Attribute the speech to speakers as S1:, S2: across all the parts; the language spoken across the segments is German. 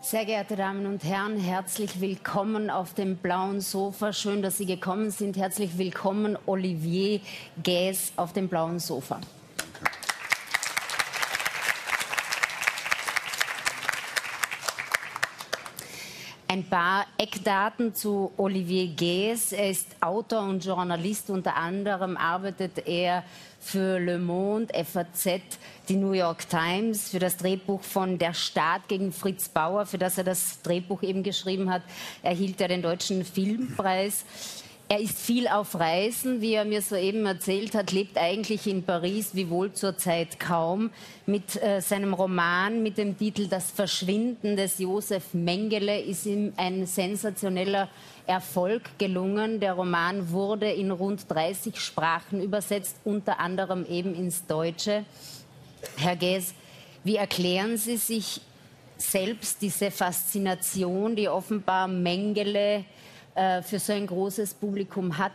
S1: Sehr geehrte Damen und Herren, herzlich willkommen auf dem blauen Sofa. Schön, dass Sie gekommen sind. Herzlich willkommen, Olivier Gaes, auf dem blauen Sofa. Ein paar Eckdaten zu Olivier Gaes. Er ist Autor und Journalist. Unter anderem arbeitet er für Le Monde, FAZ, die New York Times, für das Drehbuch von Der Staat gegen Fritz Bauer, für das er das Drehbuch eben geschrieben hat, erhielt er den Deutschen Filmpreis. Er ist viel auf Reisen, wie er mir soeben erzählt hat, lebt eigentlich in Paris, wiewohl zurzeit kaum. Mit seinem Roman mit dem Titel Das Verschwinden des Josef Mengele ist ihm ein sensationeller Erfolg gelungen. Der Roman wurde in rund 30 Sprachen übersetzt, unter anderem eben ins Deutsche. Herr Gaes, wie erklären Sie sich selbst diese Faszination, die offenbar Mengele für so ein großes Publikum hat?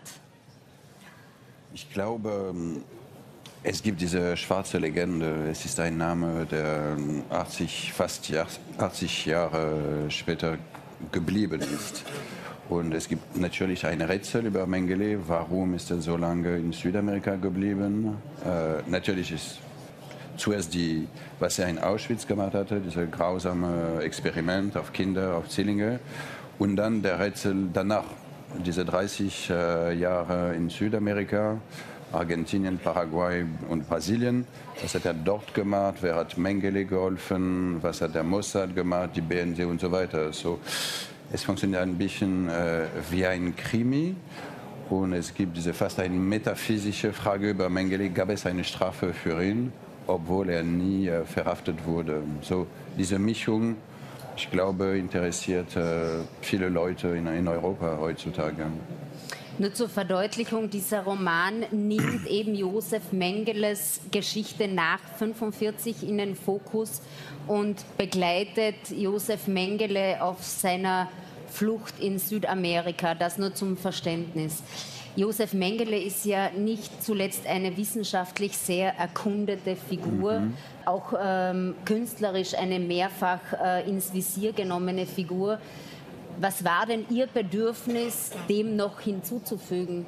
S2: Ich glaube, es gibt diese schwarze Legende. Es ist ein Name, der fast 80 Jahre später geblieben ist. Und es gibt natürlich ein Rätsel über Mengele. Warum ist er so lange in Südamerika geblieben? Natürlich ist zuerst was er in Auschwitz gemacht hatte, dieses grausame Experiment auf Kinder, auf Zwillinge. Und dann der Rätsel danach, diese 30 Jahre in Südamerika, Argentinien, Paraguay und Brasilien. Was hat er dort gemacht? Wer hat Mengele geholfen? Was hat der Mossad gemacht? Die BND und so weiter. So, es funktioniert ein bisschen wie ein Krimi. Und es gibt fast eine metaphysische Frage über Mengele. Gab es eine Strafe für ihn, obwohl er nie verhaftet wurde? So, diese Mischung, ich glaube, interessiert viele Leute in Europa heutzutage.
S1: Nur zur Verdeutlichung, dieser Roman nimmt eben Josef Mengeles Geschichte nach 1945 in den Fokus und begleitet Josef Mengele auf seiner Flucht in Südamerika. Das nur zum Verständnis. Josef Mengele ist ja nicht zuletzt eine wissenschaftlich sehr erkundete Figur, auch künstlerisch eine mehrfach ins Visier genommene Figur. Was war denn Ihr Bedürfnis, dem noch hinzuzufügen?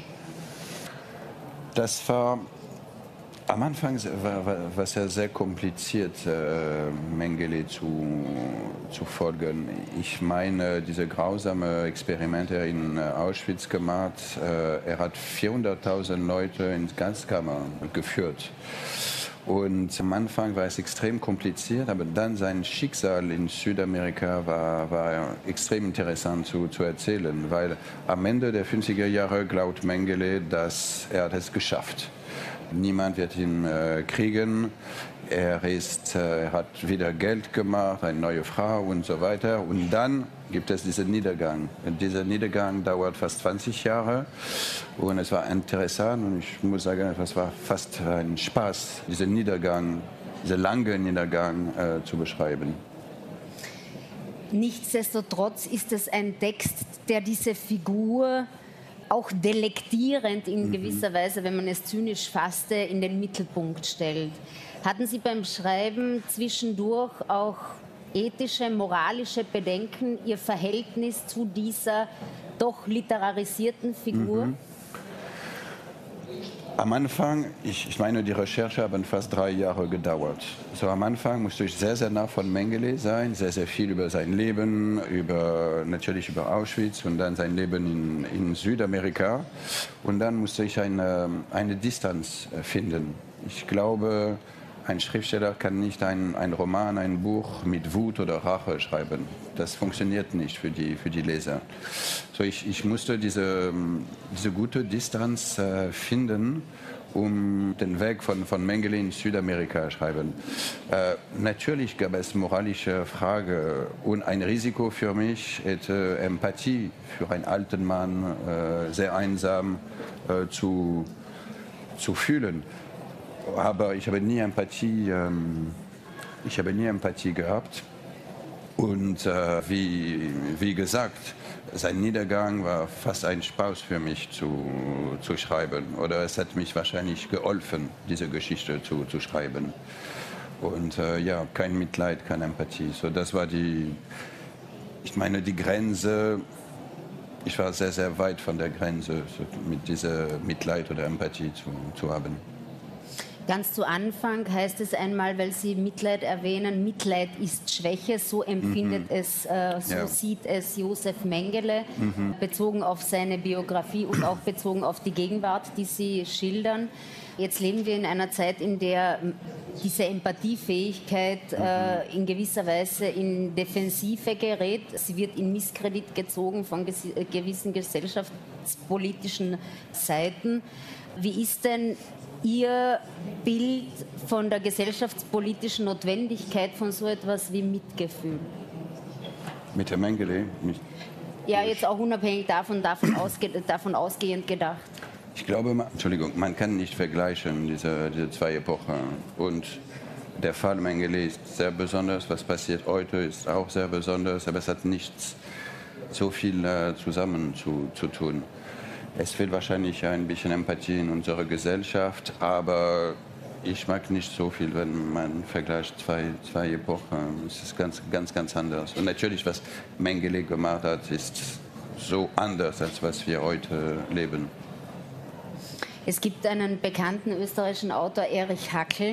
S2: Das war am Anfang war es sehr kompliziert, Mengele zu folgen. Ich meine, diese grausamen Experimente in Auschwitz gemacht. Er hat 400.000 Leute in Gaskammer geführt. Und am Anfang war es extrem kompliziert, aber dann sein Schicksal in Südamerika war extrem interessant zu erzählen, weil am Ende der 50er Jahre glaubt Mengele, dass er es geschafft hat. Niemand wird ihn kriegen. Er hat wieder Geld gemacht, eine neue Frau und so weiter. Und dann gibt es diesen Niedergang. Und dieser Niedergang dauert fast 20 Jahre. Und es war interessant und ich muss sagen, es war fast ein Spaß, diesen Niedergang, diesen langen Niedergang zu beschreiben.
S1: Nichtsdestotrotz ist es ein Text, der diese Figur auch delektierend in gewisser Weise, wenn man es zynisch fasste, in den Mittelpunkt stellt. Hatten Sie beim Schreiben zwischendurch auch ethische, moralische Bedenken, Ihr Verhältnis zu dieser doch literarisierten Figur?
S2: Am Anfang, ich meine, die Recherche hat fast 3 Jahre gedauert. So am Anfang musste ich sehr, sehr nah von Mengele sein, sehr, sehr viel über sein Leben, natürlich über Auschwitz und dann sein Leben in Südamerika. Und dann musste ich eine Distanz finden. Ich glaube, ein Schriftsteller kann nicht ein Roman, ein Buch mit Wut oder Rache schreiben. Das funktioniert nicht für die Leser. So ich musste diese gute Distanz finden, um den Weg von Mengele in Südamerika zu schreiben. Natürlich gab es moralische Fragen und ein Risiko für mich, Empathie für einen alten Mann, sehr einsam zu fühlen. Aber ich habe nie Empathie gehabt. Und wie gesagt, sein Niedergang war fast ein Spaß für mich zu schreiben. Oder es hat mich wahrscheinlich geholfen, diese Geschichte zu schreiben. Und ja, kein Mitleid, keine Empathie. So, das war die Grenze. Ich war sehr, sehr weit von der Grenze, so mit dieser Mitleid oder Empathie zu haben.
S1: Ganz zu Anfang heißt es einmal, weil Sie Mitleid erwähnen, Mitleid ist Schwäche, so empfindet sieht es Josef Mengele, bezogen auf seine Biografie und auch bezogen auf die Gegenwart, die Sie schildern. Jetzt leben wir in einer Zeit, in der diese Empathiefähigkeit in gewisser Weise in Defensive gerät. Sie wird in Misskredit gezogen von gewissen gesellschaftspolitischen Seiten. Wie ist denn Ihr Bild von der gesellschaftspolitischen Notwendigkeit von so etwas wie Mitgefühl?
S2: Mit der Mengele?
S1: Ja, jetzt auch unabhängig davon ausgehend gedacht.
S2: Ich glaube, man kann nicht vergleichen, diese zwei Epochen. Und der Fall Mengele ist sehr besonders. Was passiert heute, ist auch sehr besonders. Aber es hat nichts so viel zusammen zu tun. Es fehlt wahrscheinlich ein bisschen Empathie in unserer Gesellschaft, aber ich mag nicht so viel, wenn man vergleicht zwei Epochen. Es ist ganz anders. Und natürlich, was Mengele gemacht hat, ist so anders, als was wir heute leben.
S1: Es gibt einen bekannten österreichischen Autor, Erich Hackel,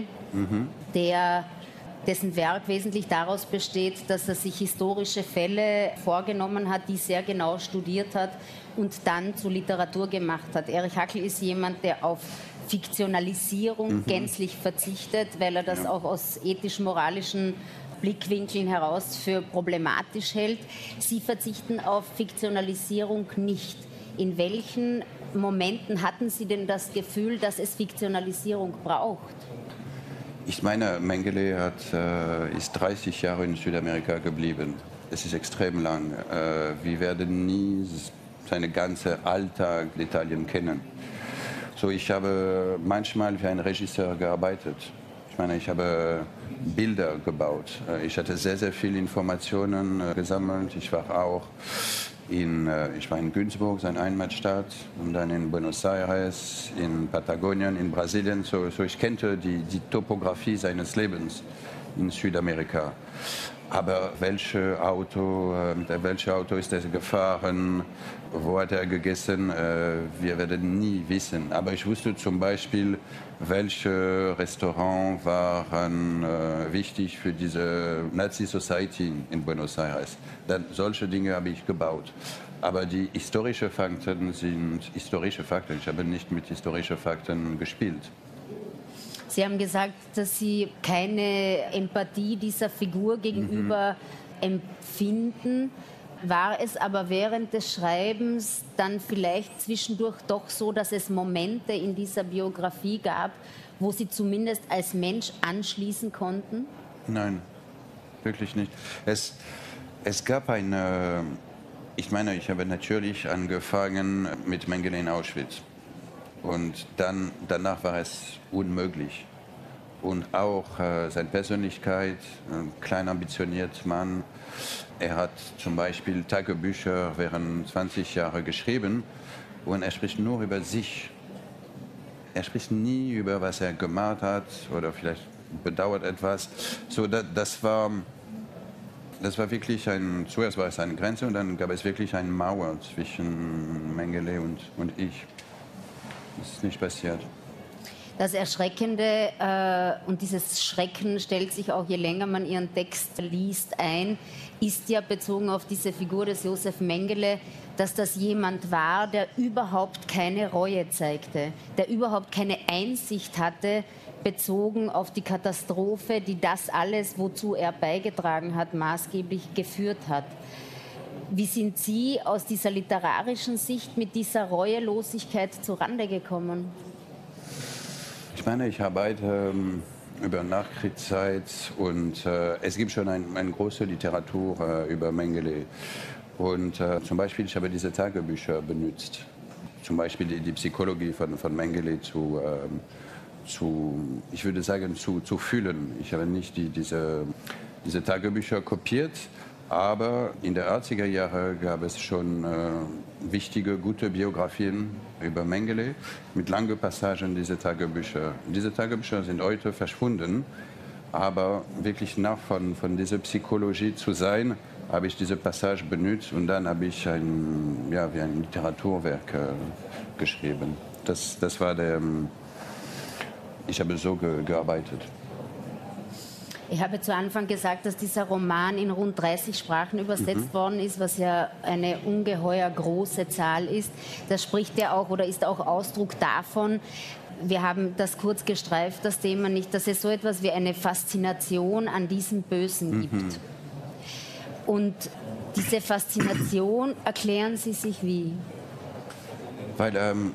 S1: dessen Werk wesentlich daraus besteht, dass er sich historische Fälle vorgenommen hat, die sehr genau studiert hat und dann zu Literatur gemacht hat. Erich Hackel ist jemand, der auf Fiktionalisierung gänzlich verzichtet, weil er das auch aus ethisch-moralischen Blickwinkeln heraus für problematisch hält. Sie verzichten auf Fiktionalisierung nicht. In welchen Momenten hatten Sie denn das Gefühl, dass es Fiktionalisierung braucht?
S2: Ich meine, Mengele ist 30 Jahre in Südamerika geblieben. Es ist extrem lang. Wir werden nie seinen ganzen Alltag in Italien kennen. So, ich habe manchmal wie ein Regisseur gearbeitet. Ich meine, ich habe Bilder gebaut. Ich hatte sehr, sehr viele Informationen gesammelt. Ich war in Günzburg, seine Heimatstadt, und dann in Buenos Aires, in Patagonien, in Brasilien. So ich kannte die Topografie seines Lebens in Südamerika. Aber mit welchem Auto ist er gefahren, wo hat er gegessen, wir werden nie wissen. Aber ich wusste zum Beispiel, welche Restaurants waren wichtig für diese Nazi-Society in Buenos Aires. Solche Dinge habe ich gebaut. Aber die historischen Fakten sind historische Fakten. Ich habe nicht mit historischen Fakten gespielt.
S1: Sie haben gesagt, dass Sie keine Empathie dieser Figur gegenüber empfinden. War es aber während des Schreibens dann vielleicht zwischendurch doch so, dass es Momente in dieser Biografie gab, wo Sie zumindest als Mensch anschließen konnten?
S2: Nein, wirklich nicht. Es gab ich habe natürlich angefangen mit Mengele in Auschwitz. Und danach war es unmöglich. Und auch seine Persönlichkeit, ein klein ambitionierter Mann. Er hat zum Beispiel Tagebücher während 20 Jahre geschrieben und er spricht nur über sich. Er spricht nie über, was er gemacht hat oder vielleicht bedauert etwas. So, das war wirklich zuerst war es eine Grenze und dann gab es wirklich eine Mauer zwischen Mengele und ich. Das ist nicht passiert.
S1: Das Erschreckende und dieses Schrecken stellt sich auch, je länger man Ihren Text liest, ein, ist ja bezogen auf diese Figur des Josef Mengele, dass das jemand war, der überhaupt keine Reue zeigte, der überhaupt keine Einsicht hatte, bezogen auf die Katastrophe, die das alles, wozu er beigetragen hat, maßgeblich geführt hat. Wie sind Sie aus dieser literarischen Sicht mit dieser Reuelosigkeit zurande gekommen?
S2: Ich meine, ich arbeite über Nachkriegszeit und es gibt schon eine große Literatur über Mengele. Und zum Beispiel, ich habe diese Tagebücher benutzt. Zum Beispiel die Psychologie von Mengele ich würde sagen, zu fühlen. Ich habe nicht diese Tagebücher kopiert, aber in den 80er Jahren gab es schon wichtige, gute Biografien über Mengele mit langen Passagen dieser Tagebücher. Diese Tagebücher sind heute verschwunden, Aber wirklich nach von dieser Psychologie zu sein, habe ich diese Passage benutzt und dann habe ich wie ein Literaturwerk geschrieben. Das war ich habe so gearbeitet.
S1: Ich habe zu Anfang gesagt, dass dieser Roman in rund 30 Sprachen übersetzt worden ist, was ja eine ungeheuer große Zahl ist. Das spricht ja auch oder ist auch Ausdruck davon, wir haben das kurz gestreift, das Thema nicht, dass es so etwas wie eine Faszination an diesem Bösen gibt. Und diese Faszination erklären Sie sich wie?
S2: Weil,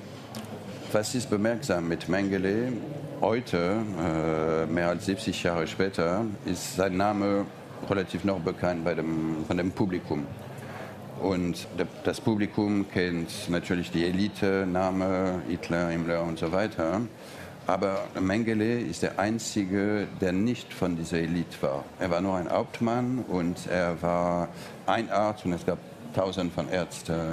S2: was ist bemerksam mit Mengele? Heute, mehr als 70 Jahre später, ist sein Name relativ noch bekannt von dem Publikum. Und das Publikum kennt natürlich die Elite-Name, Hitler, Himmler und so weiter. Aber Mengele ist der Einzige, der nicht von dieser Elite war. Er war nur ein Hauptmann und er war ein Arzt und es gab Tausende von Ärzten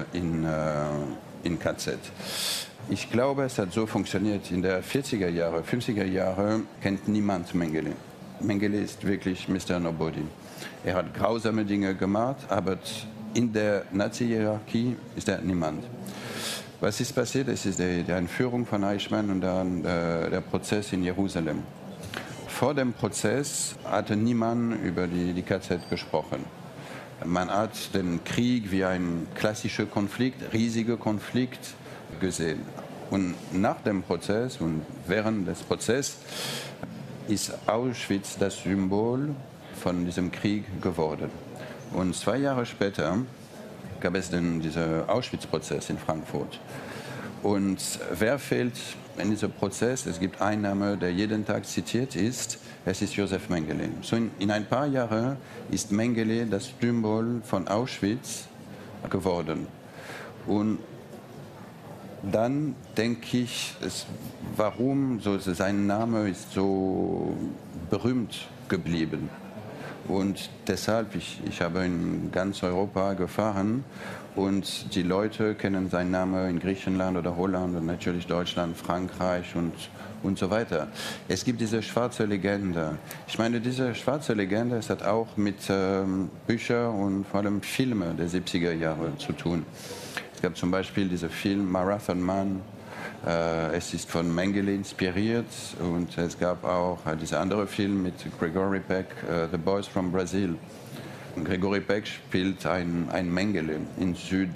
S2: in KZ. Ich glaube, es hat so funktioniert. In der 40er Jahre, 50er Jahre kennt niemand Mengele. Mengele ist wirklich Mr. Nobody. Er hat grausame Dinge gemacht, aber in der Nazi-Hierarchie ist er niemand. Was ist passiert? Es ist die Entführung von Eichmann und dann der Prozess in Jerusalem. Vor dem Prozess hatte niemand über die KZ gesprochen. Man hat den Krieg wie ein klassischer Konflikt, riesiger Konflikt gesehen. Und nach dem Prozess und während des Prozesses ist Auschwitz das Symbol von diesem Krieg geworden. Und 2 Jahre später gab es diesen Auschwitz-Prozess in Frankfurt. Und wer fehlt in diesem Prozess? Es gibt einen Name, der jeden Tag zitiert ist. Es ist Josef Mengele. So in ein paar Jahren ist Mengele das Symbol von Auschwitz geworden. Und dann denke ich, warum sein Name ist so berühmt geblieben. Und deshalb, ich habe in ganz Europa gefahren und die Leute kennen seinen Namen in Griechenland oder Holland und natürlich Deutschland, Frankreich und so weiter. Es gibt diese schwarze Legende. Ich meine, diese schwarze Legende, es hat auch mit Büchern und vor allem Filmen der 70er Jahre zu tun. Es gab zum Beispiel diesen Film Marathon Man. Es ist von Mengele inspiriert und es gab auch dieser andere Film mit Gregory Peck, The Boys from Brazil. Und Gregory Peck spielt ein Mengele in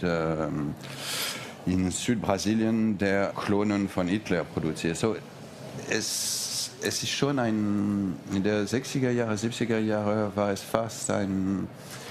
S2: Südbrasilien, der Klonen von Hitler produziert. So, es ist schon in der 60er Jahre, 70er Jahre war es fast eine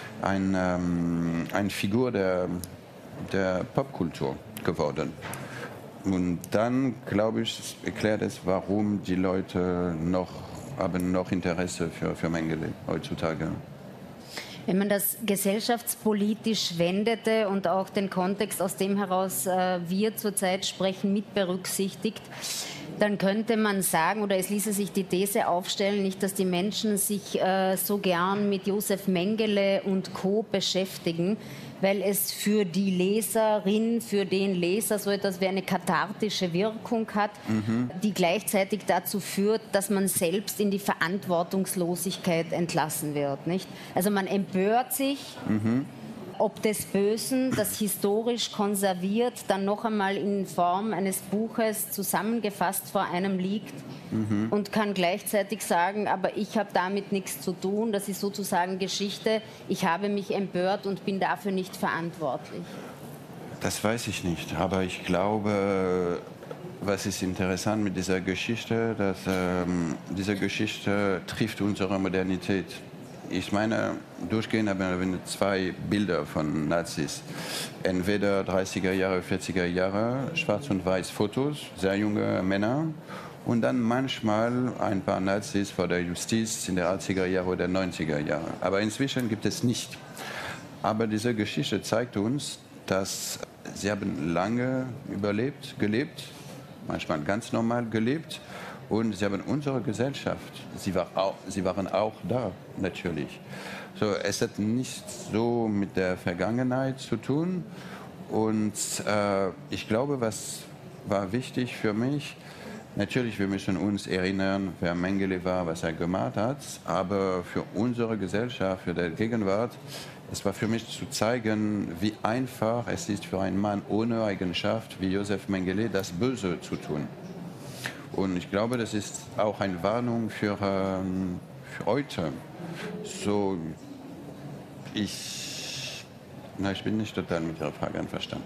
S2: Figur der Popkultur geworden. Und dann, glaube ich, erklärt es, warum die Leute haben noch Interesse für Mengele heutzutage.
S1: Wenn man das gesellschaftspolitisch wendete und auch den Kontext, aus dem heraus wir zurzeit sprechen, mit berücksichtigt, dann könnte man sagen, oder es ließe sich die These aufstellen, nicht, dass die Menschen sich so gern mit Josef Mengele und Co. beschäftigen, weil es für die Leserin, für den Leser so etwas wie eine kathartische Wirkung hat, die gleichzeitig dazu führt, dass man selbst in die Verantwortungslosigkeit entlassen wird. Nicht? Also man empört sich, ob des Bösen, das historisch konserviert, dann noch einmal in Form eines Buches zusammengefasst vor einem liegt und kann gleichzeitig sagen, aber ich habe damit nichts zu tun, das ist sozusagen Geschichte, ich habe mich empört und bin dafür nicht verantwortlich.
S2: Das weiß ich nicht, aber ich glaube, was ist interessant mit dieser Geschichte, dass diese Geschichte trifft unsere Modernität. Ich meine, durchgehend haben wir 2 Bilder von Nazis. Entweder 30er Jahre, 40er Jahre, schwarz und weiß Fotos, sehr junge Männer. Und dann manchmal ein paar Nazis vor der Justiz in der 80er Jahre oder 90er Jahre. Aber inzwischen gibt es nicht. Aber diese Geschichte zeigt uns, dass sie haben lange gelebt, manchmal ganz normal gelebt. Und sie haben unsere Gesellschaft, sie waren auch da, natürlich. So, es hat nichts so mit der Vergangenheit zu tun. Und ich glaube, was war wichtig für mich, Natürlich, wir müssen uns erinnern, wer Mengele war, was er gemacht hat. Aber für unsere Gesellschaft, für die Gegenwart, es war für mich zu zeigen, wie einfach es ist für einen Mann ohne Eigenschaft wie Josef Mengele, das Böse zu tun. Und ich glaube, das ist auch eine Warnung für heute. So, ich bin nicht total mit Ihrer Frage einverstanden.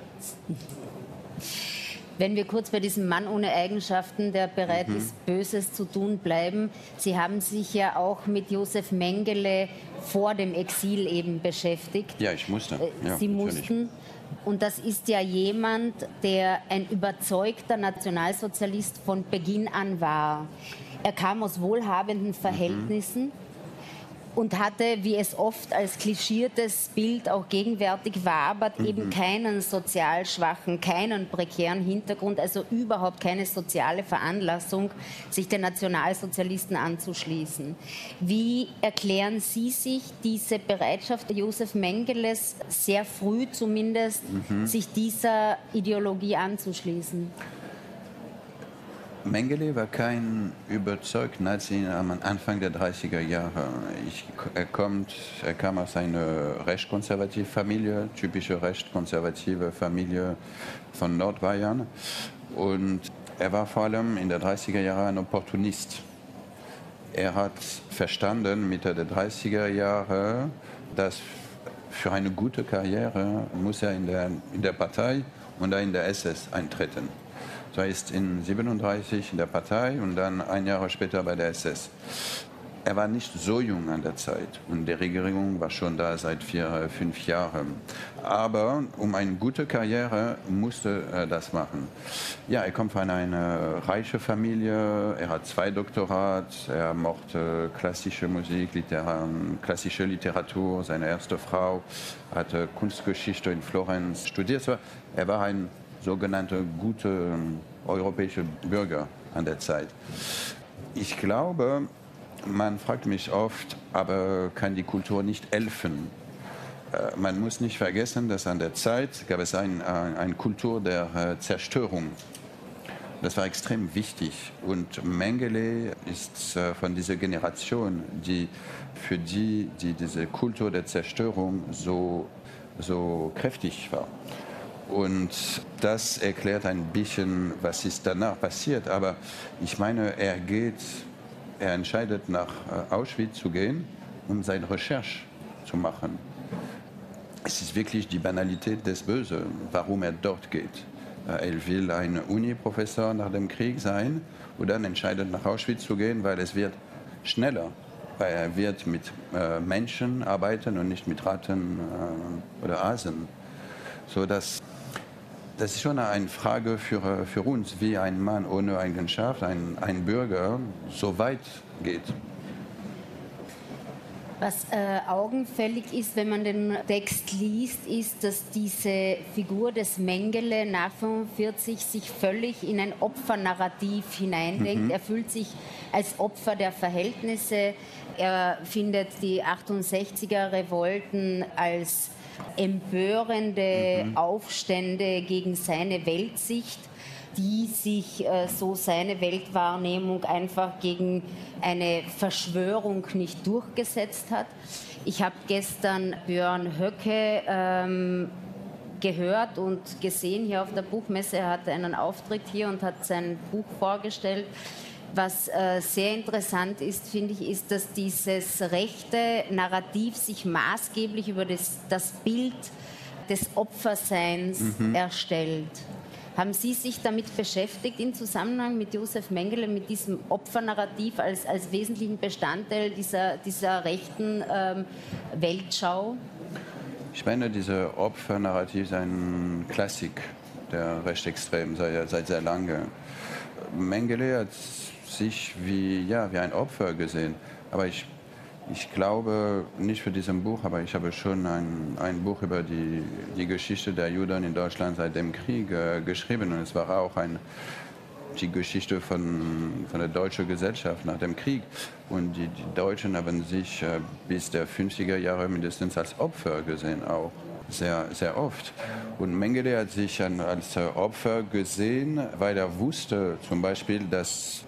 S1: Wenn wir kurz bei diesem Mann ohne Eigenschaften, der bereit ist, Böses zu tun, bleiben. Sie haben sich ja auch mit Josef Mengele vor dem Exil eben beschäftigt.
S2: Ja, ich musste. Ja,
S1: Sie mussten. Und das ist ja jemand, der ein überzeugter Nationalsozialist von Beginn an war. Er kam aus wohlhabenden Verhältnissen. Und hatte, wie es oft als klischiertes Bild auch gegenwärtig wabert, eben keinen sozial schwachen, keinen prekären Hintergrund, also überhaupt keine soziale Veranlassung, sich den Nationalsozialisten anzuschließen. Wie erklären Sie sich diese Bereitschaft Josef Mengeles, sehr früh zumindest, sich dieser Ideologie anzuschließen?
S2: Mengele war kein überzeugter Nazi am Anfang der 30er Jahre. Er kam aus einer rechtkonservativen Familie, typische rechtkonservative Familie von Nordbayern. Und er war vor allem in den 30er Jahren ein Opportunist. Er hat verstanden, Mitte der 30er Jahre, dass für eine gute Karriere muss er in der Partei und in der SS eintreten. So, er ist in 1937 in der Partei und dann ein Jahr später bei der SS. Er war nicht so jung an der Zeit und die Regierung war schon da seit 5 Jahren. Aber um eine gute Karriere musste er das machen. Ja, er kommt von einer reichen Familie, er hat 2 Doktorate, er mochte klassische Musik, klassische Literatur. Seine erste Frau hatte Kunstgeschichte in Florenz studiert. Er war ein sogenannte gute europäische Bürger an der Zeit. Ich glaube, man fragt mich oft, aber kann die Kultur nicht helfen? Man muss nicht vergessen, dass an der Zeit gab es eine Kultur der Zerstörung. Das war extrem wichtig. Und Mengele ist von dieser Generation, für die diese Kultur der Zerstörung so kräftig war. Und das erklärt ein bisschen, was ist danach passiert. Aber ich meine, er entscheidet, nach Auschwitz zu gehen, um seine Recherche zu machen. Es ist wirklich die Banalität des Bösen, warum er dort geht. Er will ein Uni-Professor nach dem Krieg sein und dann entscheidet, nach Auschwitz zu gehen, weil es wird schneller. Weil er wird mit Menschen arbeiten und nicht mit Ratten oder Asen. So dass das ist schon eine Frage für uns, wie ein Mann ohne Eigenschaft, ein Bürger, so weit geht.
S1: Was augenfällig ist, wenn man den Text liest, ist, dass diese Figur des Mengele nach 1945 sich völlig in ein Opfernarrativ hineindenkt. Er fühlt sich als Opfer der Verhältnisse. Er findet die 68er-Revolten als empörende Aufstände gegen seine Weltsicht, die sich, so seine Weltwahrnehmung, einfach gegen eine Verschwörung nicht durchgesetzt hat. Ich habe gestern Björn Höcke gehört und gesehen hier auf der Buchmesse. Er hatte einen Auftritt hier und hat sein Buch vorgestellt. Was sehr interessant ist, finde ich, ist, dass dieses rechte Narrativ sich maßgeblich über das Bild des Opferseins erstellt. Haben Sie sich damit beschäftigt im Zusammenhang mit Josef Mengele, mit diesem Opfernarrativ als wesentlichen Bestandteil dieser rechten Weltschau?
S2: Ich meine, dieser Opfernarrativ ist ein Klassik der Rechtsextremen seit sehr lange. Mengele hat sich wie ein Opfer gesehen. Aber ich glaube, nicht für dieses Buch, aber ich habe schon ein Buch über die Geschichte der Juden in Deutschland seit dem Krieg geschrieben. Und es war auch die Geschichte von der deutschen Gesellschaft nach dem Krieg. Und die Deutschen haben sich bis der 50er Jahre mindestens als Opfer gesehen, auch sehr, sehr oft. Und Mengele hat sich als Opfer gesehen, weil er wusste zum Beispiel, dass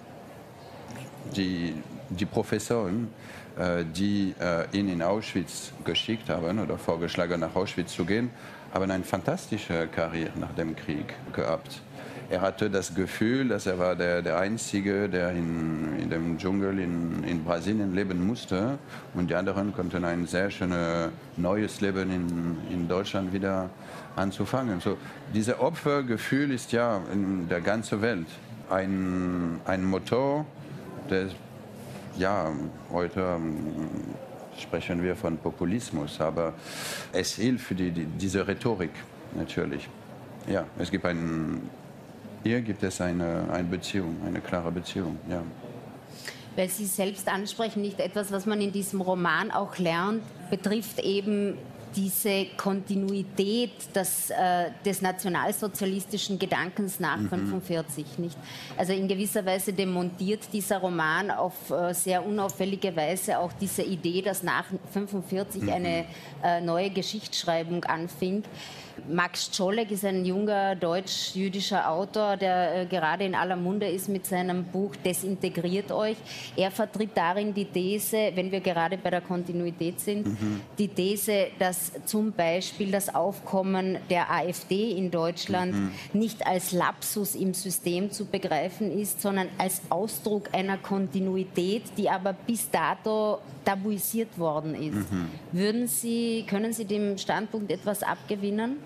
S2: die Professoren, die ihn in Auschwitz geschickt haben oder vorgeschlagen, nach Auschwitz zu gehen, haben eine fantastische Karriere nach dem Krieg gehabt. Er hatte das Gefühl, dass er war der Einzige, der in dem Dschungel in Brasilien leben musste, und die anderen konnten ein sehr schönes neues Leben in Deutschland wieder anzufangen. So, dieses Opfergefühl ist ja in der ganzen Welt ein Motor, der, ja, heute sprechen wir von Populismus, aber es hilft für diese Rhetorik natürlich. Ja, hier gibt es eine Beziehung, eine klare Beziehung. Ja.
S1: Weil Sie selbst ansprechen, nicht etwas, was man in diesem Roman auch lernt, betrifft eben diese Kontinuität des nationalsozialistischen Gedankens nach 1945. Nicht? Also in gewisser Weise demontiert dieser Roman auf sehr unauffällige Weise auch diese Idee, dass nach 1945 eine neue Geschichtsschreibung anfing. Max Czolek ist ein junger deutsch-jüdischer Autor, der gerade in aller Munde ist mit seinem Buch Desintegriert euch. Er vertritt darin die These, wenn wir gerade bei der Kontinuität sind, die These, dass zum Beispiel das Aufkommen der AfD in Deutschland nicht als Lapsus im System zu begreifen ist, sondern als Ausdruck einer Kontinuität, die aber bis dato tabuisiert worden ist. Können Sie dem Standpunkt etwas abgewinnen?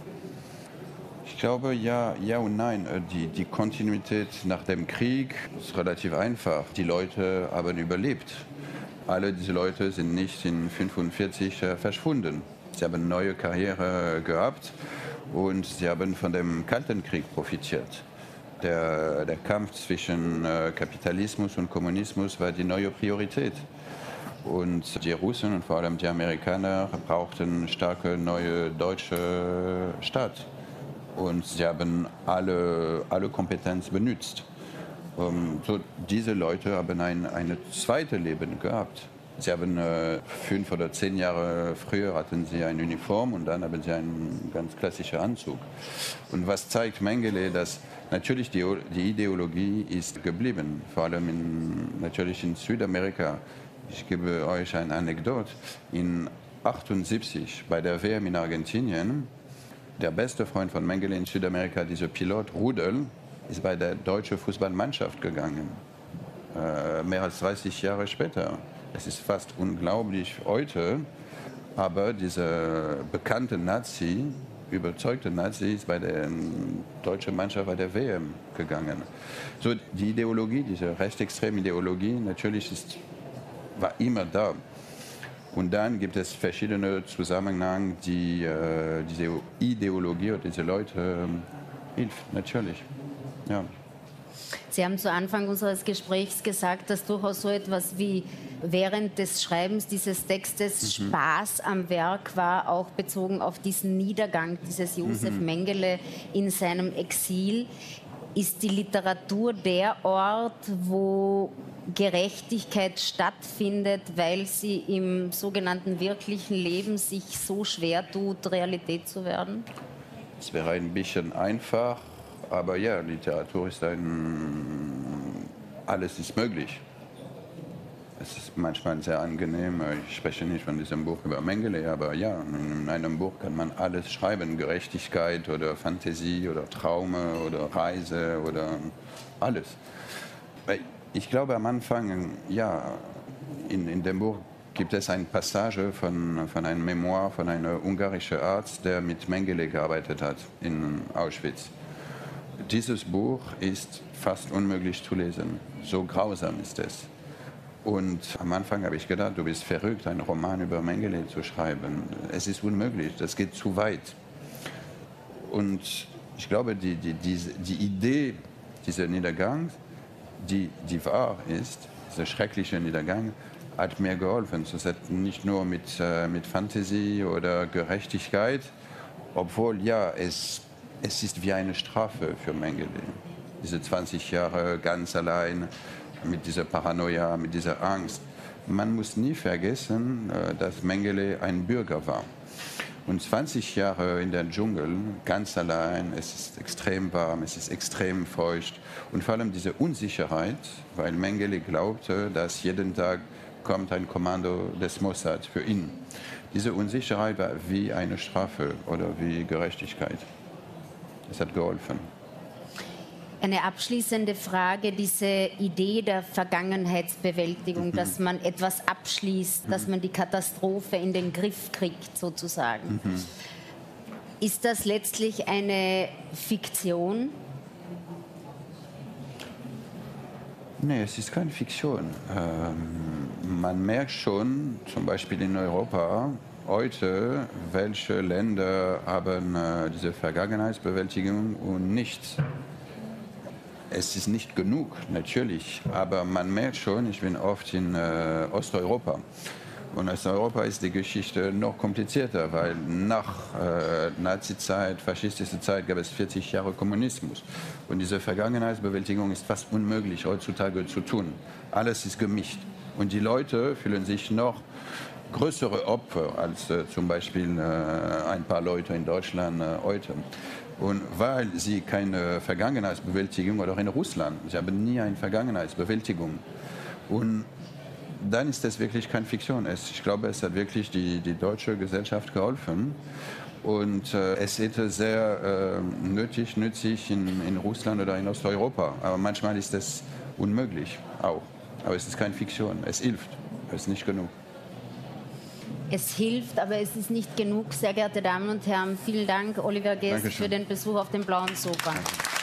S2: Ich glaube, ja und nein. Die Kontinuität nach dem Krieg ist relativ einfach. Die Leute haben überlebt. Alle diese Leute sind nicht in 1945 verschwunden. Sie haben eine neue Karriere gehabt und sie haben von dem Kalten Krieg profitiert. Der Kampf zwischen Kapitalismus und Kommunismus war die neue Priorität. Und die Russen und vor allem die Amerikaner brauchten eine starke neue deutsche Staat. Und sie haben alle Kompetenz benutzt. So, diese Leute haben ein zweites Leben gehabt. Sie haben 5 oder 10 Jahre früher hatten sie eine Uniform und dann haben sie einen ganz klassischen Anzug. Und was zeigt Mengele, dass natürlich die Ideologie ist geblieben, vor allem natürlich in Südamerika. Ich gebe euch eine Anekdote. In 1978 bei der WM in Argentinien, der beste Freund von Mengele in Südamerika, dieser Pilot Rudel, ist bei der deutschen Fußballmannschaft gegangen. Mehr als 30 Jahre später. Es ist fast unglaublich heute, aber dieser bekannte Nazi, überzeugte Nazi, ist bei der deutschen Mannschaft bei der WM gegangen. So, die Ideologie, diese rechtsextreme Ideologie, natürlich war immer da. Und dann gibt es verschiedene Zusammenhänge, die diese Ideologie oder diese Leute hilft, natürlich. Ja.
S1: Sie haben zu Anfang unseres Gesprächs gesagt, dass durchaus so etwas wie während des Schreibens dieses Textes Spaß am Werk war, auch bezogen auf diesen Niedergang dieses Josef Mengele in seinem Exil. Ist die Literatur der Ort, wo Gerechtigkeit stattfindet, weil sie im sogenannten wirklichen Leben sich so schwer tut, Realität zu werden?
S2: Es wäre ein bisschen einfach, aber ja, Literatur ist alles ist möglich. Es ist manchmal sehr angenehm. Ich spreche nicht von diesem Buch über Mengele, aber ja, in einem Buch kann man alles schreiben. Gerechtigkeit oder Fantasie oder Traume oder Reise oder alles. Ich glaube am Anfang, ja, in dem Buch gibt es eine Passage von einem Memoir von einem ungarischen Arzt, der mit Mengele gearbeitet hat in Auschwitz. Dieses Buch ist fast unmöglich zu lesen. So grausam ist es. Und am Anfang habe ich gedacht, du bist verrückt, einen Roman über Mengele zu schreiben. Es ist unmöglich, das geht zu weit. Und ich glaube, die Idee dieser Niedergang, die wahr ist, dieser schreckliche Niedergang, hat mir geholfen. Das hat nicht nur mit Fantasie oder Gerechtigkeit, obwohl ja, es ist wie eine Strafe für Mengele. diese 20 Jahre ganz allein mit dieser Paranoia, mit dieser Angst. Man muss nie vergessen, dass Mengele ein Bürger war. Und 20 Jahre in der Dschungel, ganz allein, es ist extrem warm, es ist extrem feucht. Und vor allem diese Unsicherheit, weil Mengele glaubte, dass jeden Tag kommt ein Kommando des Mossad für ihn. Diese Unsicherheit war wie eine Strafe oder wie Gerechtigkeit. Es hat geholfen.
S1: Eine abschließende Frage, diese Idee der Vergangenheitsbewältigung, dass man etwas abschließt, dass man die Katastrophe in den Griff kriegt, sozusagen. Ist das letztlich eine Fiktion?
S2: Nee, es ist keine Fiktion. Man merkt schon, zum Beispiel in Europa, heute, welche Länder haben diese Vergangenheitsbewältigung und nicht. Es ist nicht genug, natürlich, aber man merkt schon, ich bin oft in Osteuropa. Und in Osteuropa ist die Geschichte noch komplizierter, weil nach Nazizeit, faschistischer Zeit gab es 40 Jahre Kommunismus. Und diese Vergangenheitsbewältigung ist fast unmöglich heutzutage zu tun. Alles ist gemischt. Und die Leute fühlen sich noch größere Opfer als zum Beispiel ein paar Leute in Deutschland heute. Und weil sie keine Vergangenheitsbewältigung, oder auch in Russland, sie haben nie eine Vergangenheitsbewältigung. Und dann ist das wirklich keine Fiktion. Ich glaube, es hat wirklich die deutsche Gesellschaft geholfen. Und es hätte sehr nützlich in Russland oder in Osteuropa. Aber manchmal ist das unmöglich auch. Aber es ist keine Fiktion. Es hilft. Es ist nicht genug.
S1: Es hilft, aber es ist nicht genug. Sehr geehrte Damen und Herren, vielen Dank, Oliver Geß, für den Besuch auf dem blauen Sofa.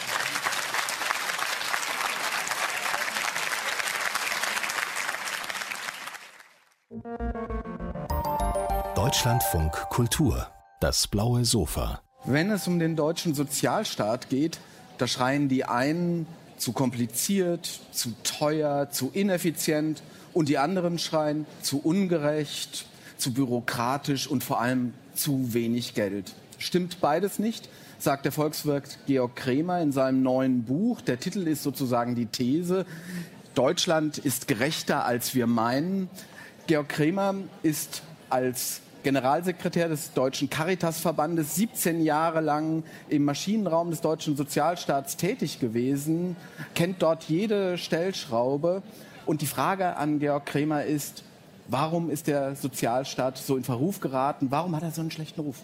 S3: Deutschlandfunk Kultur, das blaue Sofa.
S4: Wenn es um den deutschen Sozialstaat geht, da schreien die einen zu kompliziert, zu teuer, zu ineffizient und die anderen schreien zu ungerecht, zu bürokratisch und vor allem zu wenig Geld. Stimmt beides nicht, sagt der Volkswirt Georg Kremer in seinem neuen Buch. Der Titel ist sozusagen die These: Deutschland ist gerechter, als wir meinen. Georg Kremer ist als Generalsekretär des Deutschen Caritasverbandes 17 Jahre lang im Maschinenraum des deutschen Sozialstaats tätig gewesen, kennt dort jede Stellschraube. Und die Frage an Georg Kremer ist: Warum ist der Sozialstaat so in Verruf geraten? Warum hat er so einen schlechten Ruf?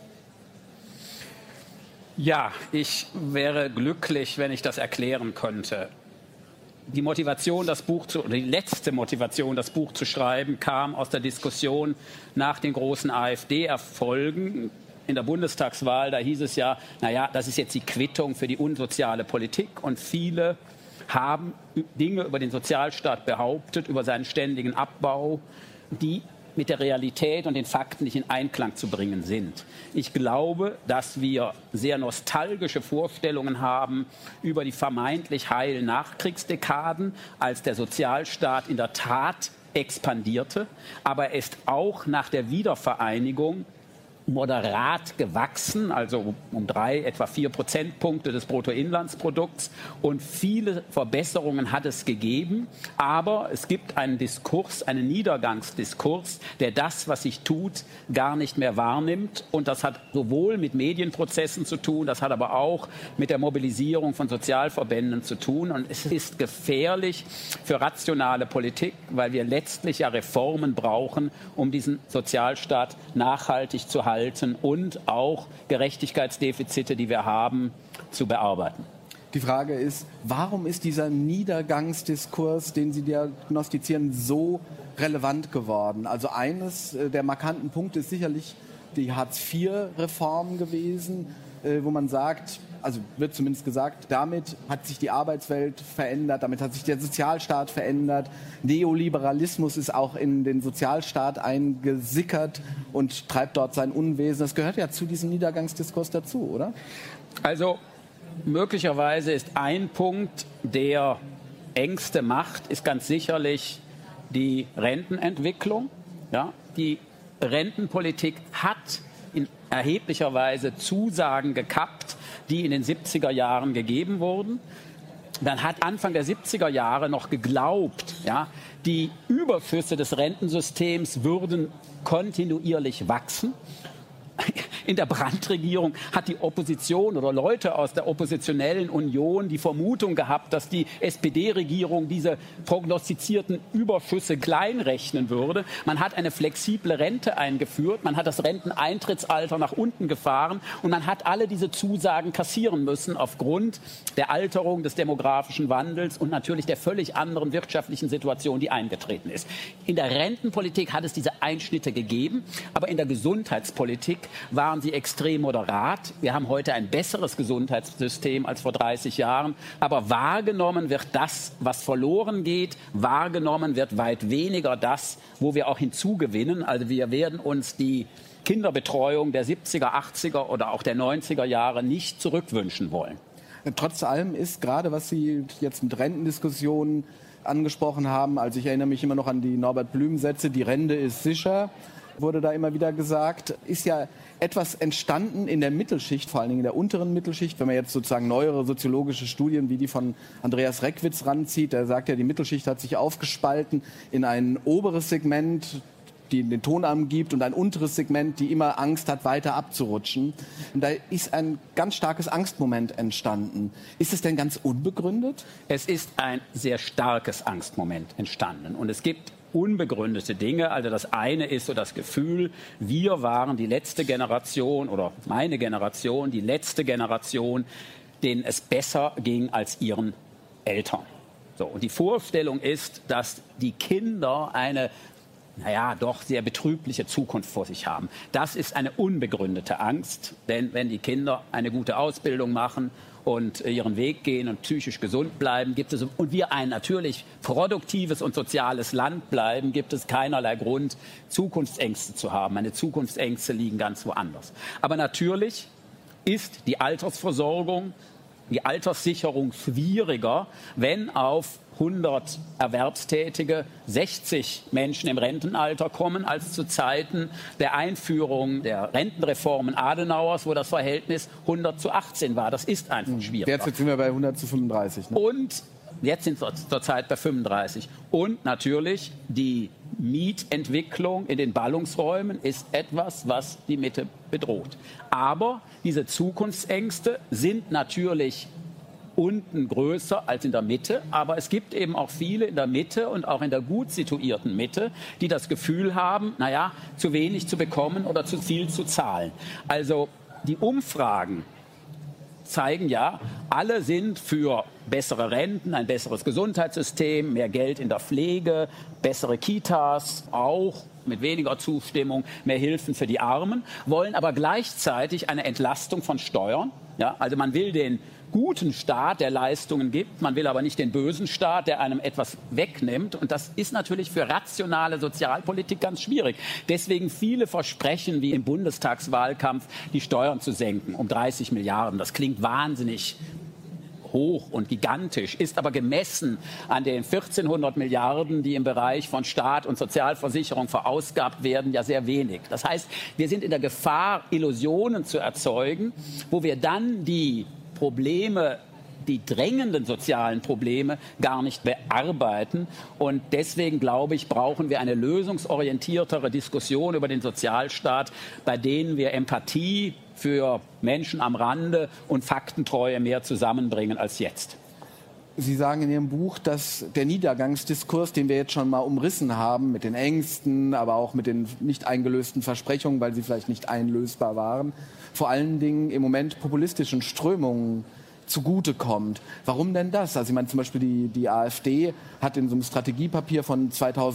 S5: Ja, ich wäre glücklich, wenn ich das erklären könnte. Die letzte Motivation, das Buch zu schreiben, kam aus der Diskussion nach den großen AfD-Erfolgen in der Bundestagswahl. Da hieß es ja, naja, das ist jetzt die Quittung für die unsoziale Politik. Und viele haben Dinge über den Sozialstaat behauptet, über seinen ständigen Abbau, die mit der Realität und den Fakten nicht in Einklang zu bringen sind. Ich glaube, dass wir sehr nostalgische Vorstellungen haben über die vermeintlich heilen Nachkriegsdekaden, als der Sozialstaat in der Tat expandierte, aber er ist auch nach der Wiedervereinigung moderat gewachsen, also um etwa 4 Prozentpunkte des Bruttoinlandsprodukts, und viele Verbesserungen hat es gegeben, aber es gibt einen Diskurs, einen Niedergangsdiskurs, der das, was sich tut, gar nicht mehr wahrnimmt, und das hat sowohl mit Medienprozessen zu tun, das hat aber auch mit der Mobilisierung von Sozialverbänden zu tun, und es ist gefährlich für rationale Politik, weil wir letztlich ja Reformen brauchen, um diesen Sozialstaat nachhaltig zu halten und auch Gerechtigkeitsdefizite, die wir haben, zu bearbeiten.
S4: Die Frage ist, warum ist dieser Niedergangsdiskurs, den Sie diagnostizieren, so relevant geworden? Also eines der markanten Punkte ist sicherlich die Hartz-IV-Reform gewesen, wo man sagt, also wird zumindest gesagt, damit hat sich die Arbeitswelt verändert, damit hat sich der Sozialstaat verändert. Neoliberalismus ist auch in den Sozialstaat eingesickert und treibt dort sein Unwesen. Das gehört ja zu diesem Niedergangsdiskurs dazu, oder?
S5: Also möglicherweise ist ein Punkt, der Ängste macht, ist ganz sicherlich die Rentenentwicklung. Ja, die Rentenpolitik hat in erheblicher Weise Zusagen gekappt, die in den 70er Jahren gegeben wurden. Man hat Anfang der 70er Jahre noch geglaubt, ja, die Überschüsse des Rentensystems würden kontinuierlich wachsen. In der Brandt-Regierung hat die Opposition oder Leute aus der oppositionellen Union die Vermutung gehabt, dass die SPD-Regierung diese prognostizierten Überschüsse kleinrechnen würde. Man hat eine flexible Rente eingeführt, man hat das Renteneintrittsalter nach unten gefahren und man hat alle diese Zusagen kassieren müssen aufgrund der Alterung, des demografischen Wandels und natürlich der völlig anderen wirtschaftlichen Situation, die eingetreten ist. In der Rentenpolitik hat es diese Einschnitte gegeben, aber in der Gesundheitspolitik waren sie extrem moderat. Wir haben heute ein besseres Gesundheitssystem als vor 30 Jahren. Aber wahrgenommen wird das, was verloren geht. Wahrgenommen wird weit weniger das, wo wir auch hinzugewinnen. Also wir werden uns die Kinderbetreuung der 70er, 80er oder auch der 90er Jahre nicht zurückwünschen wollen.
S4: Trotz allem ist gerade, was Sie jetzt mit Rentendiskussionen angesprochen haben, also ich erinnere mich immer noch an die Norbert Blüm-Sätze, die Rente ist sicher, wurde da immer wieder gesagt, ist ja etwas entstanden in der Mittelschicht, vor allen Dingen in der unteren Mittelschicht. Wenn man jetzt sozusagen neuere soziologische Studien wie die von Andreas Reckwitz ranzieht, der sagt ja, die Mittelschicht hat sich aufgespalten in ein oberes Segment, die den Ton angibt, und ein unteres Segment, die immer Angst hat, weiter abzurutschen. Und da ist ein ganz starkes Angstmoment entstanden. Ist es denn ganz unbegründet?
S5: Es ist ein sehr starkes Angstmoment entstanden. Und es gibt unbegründete Dinge. Also das eine ist so das Gefühl, wir waren die letzte Generation oder meine Generation, die letzte Generation, denen es besser ging als ihren Eltern. So, und die Vorstellung ist, dass die Kinder eine doch sehr betrübliche Zukunft vor sich haben. Das ist eine unbegründete Angst, denn wenn die Kinder eine gute Ausbildung machen und ihren Weg gehen und psychisch gesund bleiben, und wir ein natürlich produktives und soziales Land bleiben, gibt es keinerlei Grund, Zukunftsängste zu haben. Meine Zukunftsängste liegen ganz woanders. Aber natürlich ist die Altersversorgung, die Alterssicherung schwieriger, wenn auf 100 Erwerbstätige 60 Menschen im Rentenalter kommen, als zu Zeiten der Einführung der Rentenreformen Adenauers, wo das Verhältnis 100:18 war. Das ist einfach schwierig.
S4: Jetzt sind wir bei 100:35. Ne?
S5: Und jetzt sind wir zurzeit bei 35. Und natürlich die Mietentwicklung in den Ballungsräumen ist etwas, was die Mitte bedroht. Aber diese Zukunftsängste sind natürlich unten größer als in der Mitte. Aber es gibt eben auch viele in der Mitte und auch in der gut situierten Mitte, die das Gefühl haben, zu wenig zu bekommen oder zu viel zu zahlen. Also die Umfragen zeigen ja, alle sind für bessere Renten, ein besseres Gesundheitssystem, mehr Geld in der Pflege, bessere Kitas, auch mit weniger Zustimmung, mehr Hilfen für die Armen, wollen aber gleichzeitig eine Entlastung von Steuern. Ja, also man will den guten Staat, der Leistungen gibt, man will aber nicht den bösen Staat, der einem etwas wegnimmt. Und das ist natürlich für rationale Sozialpolitik ganz schwierig. Deswegen viele Versprechen, wie im Bundestagswahlkampf, die Steuern zu senken um 30 Milliarden. Das klingt wahnsinnig hoch und gigantisch, ist aber gemessen an den 1400 Milliarden, die im Bereich von Staat und Sozialversicherung verausgabt werden, ja sehr wenig. Das heißt, wir sind in der Gefahr, Illusionen zu erzeugen, wo wir dann die Probleme, die drängenden sozialen Probleme gar nicht bearbeiten. Und deswegen, glaube ich, brauchen wir eine lösungsorientiertere Diskussion über den Sozialstaat, bei denen wir Empathie für Menschen am Rande und Faktentreue mehr zusammenbringen als jetzt.
S4: Sie sagen in Ihrem Buch, dass der Niedergangsdiskurs, den wir jetzt schon mal umrissen haben, mit den Ängsten, aber auch mit den nicht eingelösten Versprechungen, weil sie vielleicht nicht einlösbar waren, vor allen Dingen im Moment populistischen Strömungen zugutekommt. Warum denn das? Also ich meine, zum Beispiel die AfD hat in so einem Strategiepapier von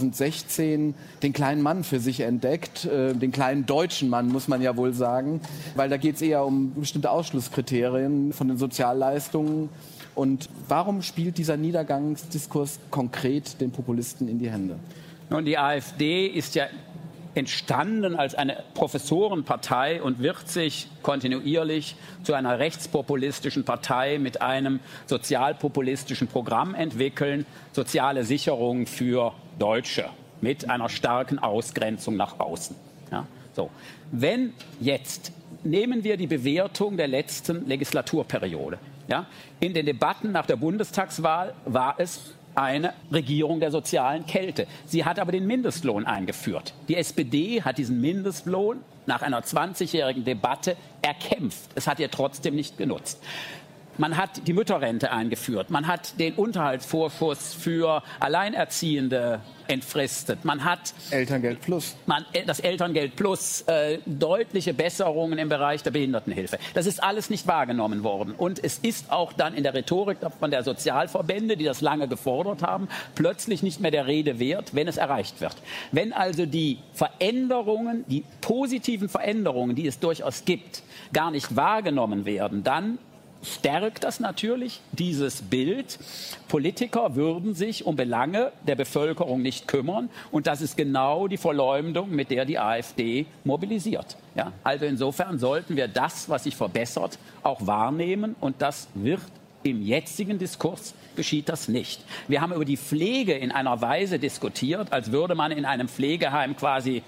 S4: 2016 den kleinen Mann für sich entdeckt, den kleinen deutschen Mann, muss man ja wohl sagen, weil da geht es eher um bestimmte Ausschlusskriterien von den Sozialleistungen. Und warum spielt dieser Niedergangsdiskurs konkret den Populisten in die Hände?
S5: Nun, die AfD ist ja entstanden als eine Professorenpartei und wird sich kontinuierlich zu einer rechtspopulistischen Partei mit einem sozialpopulistischen Programm entwickeln, soziale Sicherung für Deutsche mit einer starken Ausgrenzung nach außen. Ja, so. Wenn jetzt, nehmen wir die Bewertung der letzten Legislaturperiode. Ja? In den Debatten nach der Bundestagswahl war es eine Regierung der sozialen Kälte. Sie hat aber den Mindestlohn eingeführt. Die SPD hat diesen Mindestlohn nach einer 20-jährigen Debatte erkämpft. Es hat ihr trotzdem nicht genutzt. Man hat die Mütterrente eingeführt. Man hat den Unterhaltsvorschuss für Alleinerziehende entfristet. Man hat
S4: Elterngeld Plus.
S5: Das Elterngeld Plus, deutliche Besserungen im Bereich der Behindertenhilfe. Das ist alles nicht wahrgenommen worden. Und es ist auch dann in der Rhetorik von der Sozialverbände, die das lange gefordert haben, plötzlich nicht mehr der Rede wert, wenn es erreicht wird. Wenn also die Veränderungen, die positiven Veränderungen, die es durchaus gibt, gar nicht wahrgenommen werden, dann stärkt das natürlich dieses Bild. Politiker würden sich um Belange der Bevölkerung nicht kümmern. Und das ist genau die Verleumdung, mit der die AfD mobilisiert. Ja? Also insofern sollten wir das, was sich verbessert, auch wahrnehmen. Und das wird im jetzigen Diskurs geschieht das nicht. Wir haben über die Pflege in einer Weise diskutiert, als würde man in einem Pflegeheim quasi,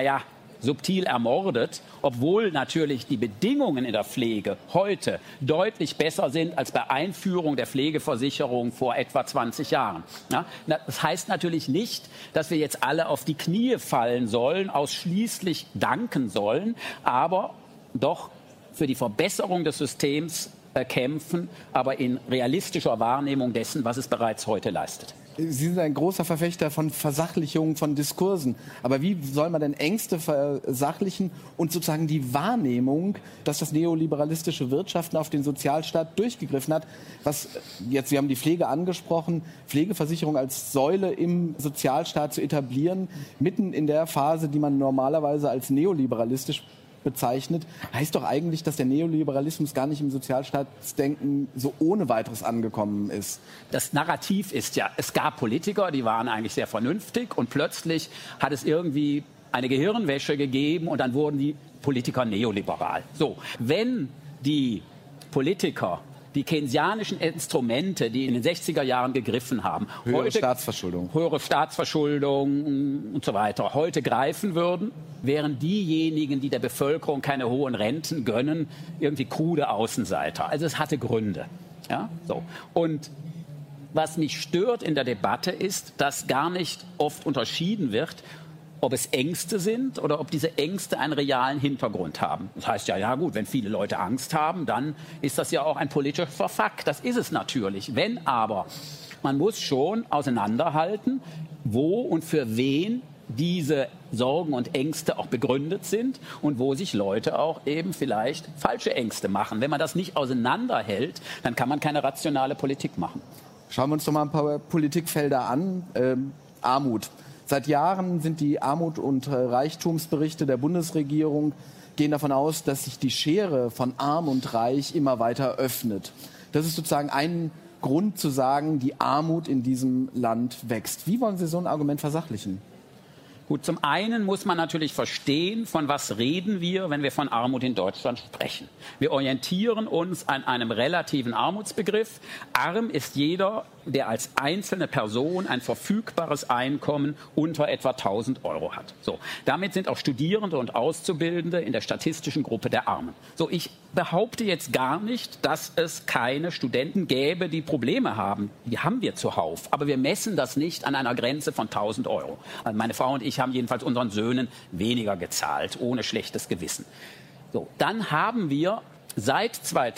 S5: subtil ermordet, obwohl natürlich die Bedingungen in der Pflege heute deutlich besser sind als bei Einführung der Pflegeversicherung vor etwa 20 Jahren. Ja, das heißt natürlich nicht, dass wir jetzt alle auf die Knie fallen sollen, ausschließlich danken sollen, aber doch für die Verbesserung des Systems kämpfen, aber in realistischer Wahrnehmung dessen, was es bereits heute leistet.
S4: Sie sind ein großer Verfechter von Versachlichung von Diskursen. Aber wie soll man denn Ängste versachlichen und sozusagen die Wahrnehmung, dass das neoliberalistische Wirtschaften auf den Sozialstaat durchgegriffen hat? Sie haben die Pflege angesprochen, Pflegeversicherung als Säule im Sozialstaat zu etablieren, mitten in der Phase, die man normalerweise als neoliberalistisch bezeichnet, heißt doch eigentlich, dass der Neoliberalismus gar nicht im Sozialstaatsdenken so ohne weiteres angekommen ist.
S5: Das Narrativ ist ja, es gab Politiker, die waren eigentlich sehr vernünftig und plötzlich hat es irgendwie eine Gehirnwäsche gegeben und dann wurden die Politiker neoliberal. So, wenn die Politiker die keynesianischen Instrumente, die in den 60er Jahren gegriffen haben,
S4: höhere Staatsverschuldung
S5: und so weiter, heute greifen würden, wären diejenigen, die der Bevölkerung keine hohen Renten gönnen, irgendwie krude Außenseiter. Also es hatte Gründe. Ja? So. Und was mich stört in der Debatte ist, dass gar nicht oft unterschieden wird, ob es Ängste sind oder ob diese Ängste einen realen Hintergrund haben. Das heißt ja gut, wenn viele Leute Angst haben, dann ist das ja auch ein politischer Fakt. Das ist es natürlich. Wenn aber, man muss schon auseinanderhalten, wo und für wen diese Sorgen und Ängste auch begründet sind und wo sich Leute auch eben vielleicht falsche Ängste machen. Wenn man das nicht auseinanderhält, dann kann man keine rationale Politik machen.
S4: Schauen wir uns doch mal ein paar Politikfelder an. Armut. Seit Jahren sind die Armut- und Reichtumsberichte der Bundesregierung gehen davon aus, dass sich die Schere von Arm und Reich immer weiter öffnet. Das ist sozusagen ein Grund zu sagen, die Armut in diesem Land wächst. Wie wollen Sie so ein Argument versachlichen?
S5: Gut, zum einen muss man natürlich verstehen, von was reden wir, wenn wir von Armut in Deutschland sprechen. Wir orientieren uns an einem relativen Armutsbegriff. Arm ist jeder, der als einzelne Person ein verfügbares Einkommen unter etwa 1.000 Euro hat. So, damit sind auch Studierende und Auszubildende in der statistischen Gruppe der Armen. So, ich behaupte jetzt gar nicht, dass es keine Studenten gäbe, die Probleme haben. Die haben wir zuhauf. Aber wir messen das nicht an einer Grenze von 1.000 Euro. Also meine Frau und ich haben jedenfalls unseren Söhnen weniger gezahlt, ohne schlechtes Gewissen. So, dann haben wir seit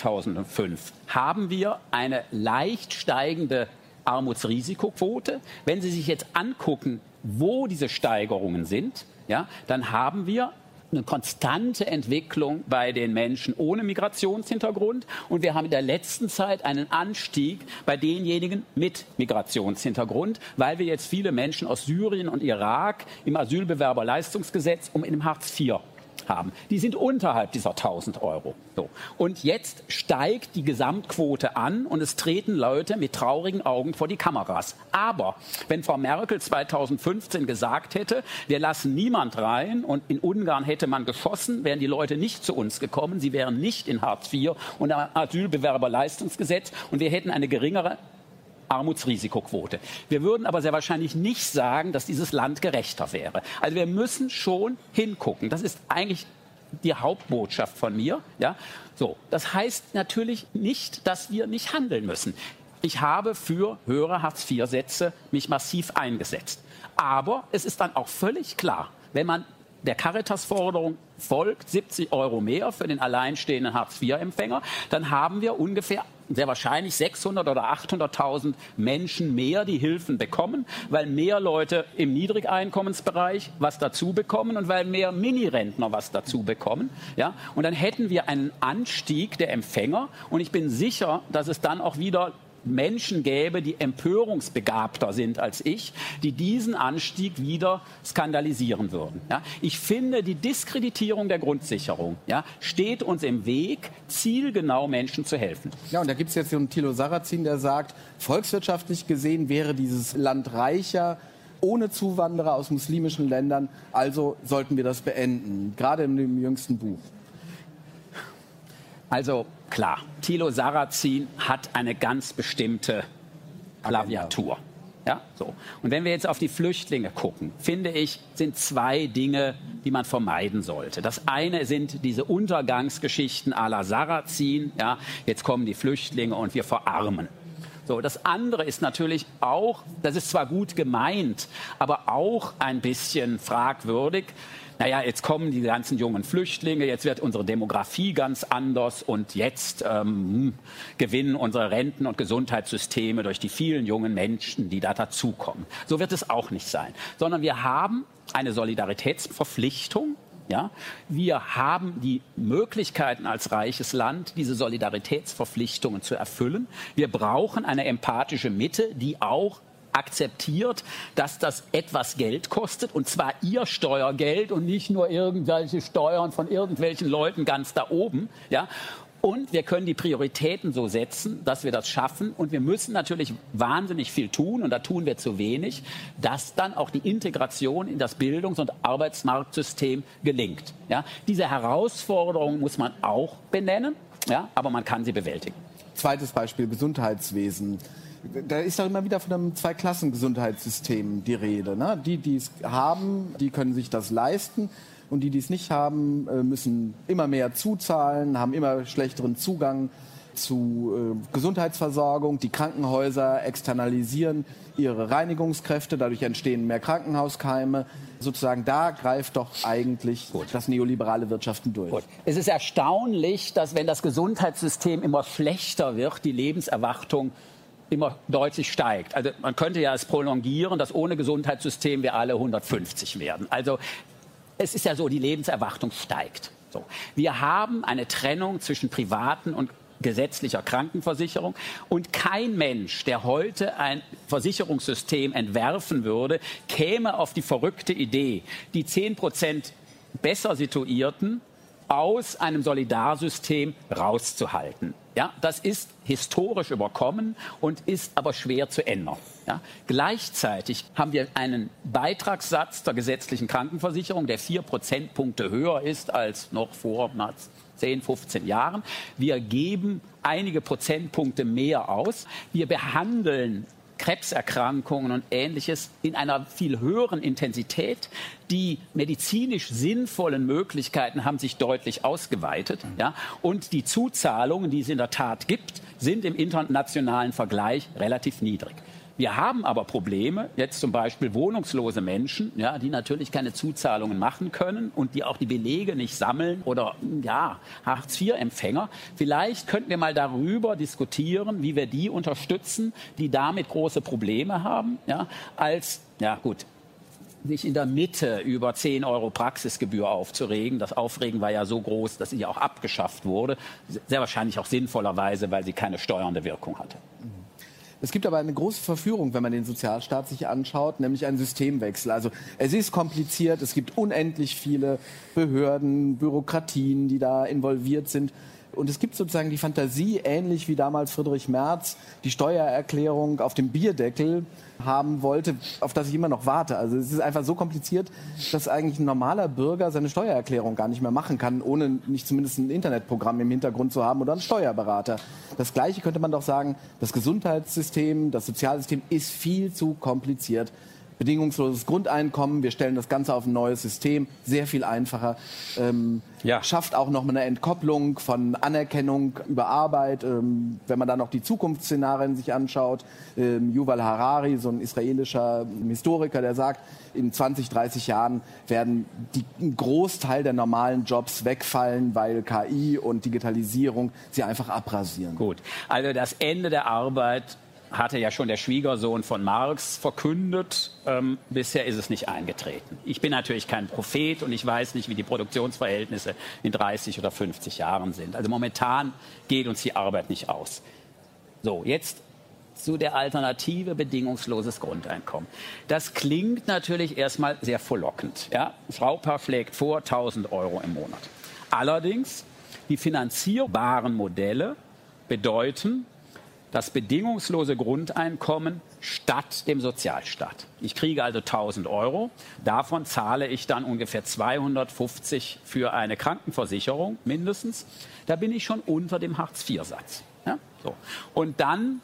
S5: 2005 haben wir eine leicht steigende Armutsrisikoquote. Wenn Sie sich jetzt angucken, wo diese Steigerungen sind, ja, dann haben wir eine konstante Entwicklung bei den Menschen ohne Migrationshintergrund. Und wir haben in der letzten Zeit einen Anstieg bei denjenigen mit Migrationshintergrund, weil wir jetzt viele Menschen aus Syrien und Irak im Asylbewerberleistungsgesetz und im Hartz IV haben. Die sind unterhalb dieser 1.000 Euro. So. Und jetzt steigt die Gesamtquote an und es treten Leute mit traurigen Augen vor die Kameras. Aber wenn Frau Merkel 2015 gesagt hätte, wir lassen niemand rein und in Ungarn hätte man geschossen, wären die Leute nicht zu uns gekommen, sie wären nicht in Hartz IV und im Asylbewerberleistungsgesetz und wir hätten eine geringere Armutsrisikoquote. Wir würden aber sehr wahrscheinlich nicht sagen, dass dieses Land gerechter wäre. Also wir müssen schon hingucken. Das ist eigentlich die Hauptbotschaft von mir. Ja? So, das heißt natürlich nicht, dass wir nicht handeln müssen. Ich habe für höhere Hartz-IV-Sätze mich massiv eingesetzt. Aber es ist dann auch völlig klar, wenn man der Caritas-Forderung folgt, 70 € mehr für den alleinstehenden Hartz-IV-Empfänger, dann haben wir ungefähr sehr wahrscheinlich 600.000 oder 800.000 Menschen mehr, die Hilfen bekommen, weil mehr Leute im Niedrigeinkommensbereich was dazu bekommen und weil mehr Minirentner was dazu bekommen. Ja? Und dann hätten wir einen Anstieg der Empfänger und ich bin sicher, dass es dann auch wieder Menschen gäbe, die empörungsbegabter sind als ich, die diesen Anstieg wieder skandalisieren würden. Ja? Ich finde, die Diskreditierung der Grundsicherung steht uns im Weg, zielgenau Menschen zu helfen.
S4: Ja, und da gibt es jetzt so einen Thilo Sarrazin, der sagt, volkswirtschaftlich gesehen wäre dieses Land reicher, ohne Zuwanderer aus muslimischen Ländern, also sollten wir das beenden, gerade in dem jüngsten Buch.
S5: Also klar, Thilo Sarrazin hat eine ganz bestimmte Klaviatur. Ja, so. Und wenn wir jetzt auf die Flüchtlinge gucken, finde ich, sind zwei Dinge, die man vermeiden sollte. Das eine sind diese Untergangsgeschichten à la Sarrazin. Ja, jetzt kommen die Flüchtlinge und wir verarmen. So, das andere ist natürlich auch, das ist zwar gut gemeint, aber auch ein bisschen fragwürdig. Naja, jetzt kommen die ganzen jungen Flüchtlinge, jetzt wird unsere Demografie ganz anders und jetzt gewinnen unsere Renten- und Gesundheitssysteme durch die vielen jungen Menschen, die da dazukommen. So wird es auch nicht sein, sondern wir haben eine Solidaritätsverpflichtung. Ja? Wir haben die Möglichkeiten als reiches Land, diese Solidaritätsverpflichtungen zu erfüllen. Wir brauchen eine empathische Mitte, die auch akzeptiert, dass das etwas Geld kostet, und zwar ihr Steuergeld und nicht nur irgendwelche Steuern von irgendwelchen Leuten ganz da oben. Ja? Und wir können die Prioritäten so setzen, dass wir das schaffen. Und wir müssen natürlich wahnsinnig viel tun, und da tun wir zu wenig, dass dann auch die Integration in das Bildungs- und Arbeitsmarktsystem gelingt. Ja? Diese Herausforderung muss man auch benennen, ja? Aber man kann sie bewältigen.
S4: Zweites Beispiel, Gesundheitswesen. Da ist doch immer wieder von einem Zweiklassengesundheitssystem die Rede. Ne? Die es haben, die können sich das leisten. Und die es nicht haben, müssen immer mehr zuzahlen, haben immer schlechteren Zugang zu Gesundheitsversorgung. Die Krankenhäuser externalisieren ihre Reinigungskräfte, dadurch entstehen mehr Krankenhauskeime. Sozusagen da greift doch eigentlich das neoliberale Wirtschaften durch.
S5: Gut. Es ist erstaunlich, dass wenn das Gesundheitssystem immer schlechter wird, die Lebenserwartung immer deutlich steigt. Also man könnte ja es prolongieren, dass ohne Gesundheitssystem wir alle 150 werden. Also es ist ja so, die Lebenserwartung steigt. So. Wir haben eine Trennung zwischen privaten und gesetzlicher Krankenversicherung. Und kein Mensch, der heute ein Versicherungssystem entwerfen würde, käme auf die verrückte Idee, die 10% besser Situierten aus einem Solidarsystem rauszuhalten. Ja, das ist historisch überkommen und ist aber schwer zu ändern. Ja, gleichzeitig haben wir einen Beitragssatz der gesetzlichen Krankenversicherung, der 4 Prozentpunkte höher ist als noch vor 10, 15 Jahren. Wir geben einige Prozentpunkte mehr aus. Wir behandeln Krebserkrankungen und Ähnliches in einer viel höheren Intensität. Die medizinisch sinnvollen Möglichkeiten haben sich deutlich ausgeweitet. Ja? Und die Zuzahlungen, die es in der Tat gibt, sind im internationalen Vergleich relativ niedrig. Wir haben aber Probleme, jetzt zum Beispiel wohnungslose Menschen, ja, die natürlich keine Zuzahlungen machen können und die auch die Belege nicht sammeln, oder ja, Hartz-IV-Empfänger. Vielleicht könnten wir mal darüber diskutieren, wie wir die unterstützen, die damit große Probleme haben, ja, als, ja gut, sich in der Mitte über 10 € Praxisgebühr aufzuregen. Das Aufregen war ja so groß, dass sie ja auch abgeschafft wurde. Sehr wahrscheinlich auch sinnvollerweise, weil sie keine steuernde Wirkung hatte.
S4: Es gibt aber eine große Verführung, wenn man den Sozialstaat sich anschaut, nämlich einen Systemwechsel. Also es ist kompliziert, es gibt unendlich viele Behörden, Bürokratien, die da involviert sind. Und es gibt sozusagen die Fantasie, ähnlich wie damals Friedrich Merz die Steuererklärung auf dem Bierdeckel haben wollte, auf das ich immer noch warte. Also es ist einfach so kompliziert, dass eigentlich ein normaler Bürger seine Steuererklärung gar nicht mehr machen kann, ohne nicht zumindest ein Internetprogramm im Hintergrund zu haben oder einen Steuerberater. Das Gleiche könnte man doch sagen, das Gesundheitssystem, das Sozialsystem ist viel zu kompliziert. bedingungsloses Grundeinkommen, wir stellen das Ganze auf ein neues System, sehr viel einfacher, schafft auch noch mal eine Entkopplung von Anerkennung über Arbeit, wenn man dann noch die Zukunftsszenarien sich anschaut. Yuval Harari, so ein israelischer Historiker, der sagt, in 20, 30 Jahren werden ein Großteil der normalen Jobs wegfallen, weil KI und Digitalisierung sie einfach abrasieren.
S5: Gut, also das Ende der Arbeit hatte ja schon der Schwiegersohn von Marx verkündet. Bisher ist es nicht eingetreten. Ich bin natürlich kein Prophet und ich weiß nicht, wie die Produktionsverhältnisse in 30 oder 50 Jahren sind. Also momentan geht uns die Arbeit nicht aus. So, jetzt zu der Alternative bedingungsloses Grundeinkommen. Das klingt natürlich erstmal sehr verlockend. Ja? Frau Paar schlägt vor 1.000 Euro im Monat. Allerdings, die finanzierbaren Modelle bedeuten das bedingungslose Grundeinkommen statt dem Sozialstaat. Ich kriege also 1.000 Euro. Davon zahle ich dann ungefähr 250 für eine Krankenversicherung mindestens. Da bin ich schon unter dem Hartz-IV-Satz. Ja? So. Und dann,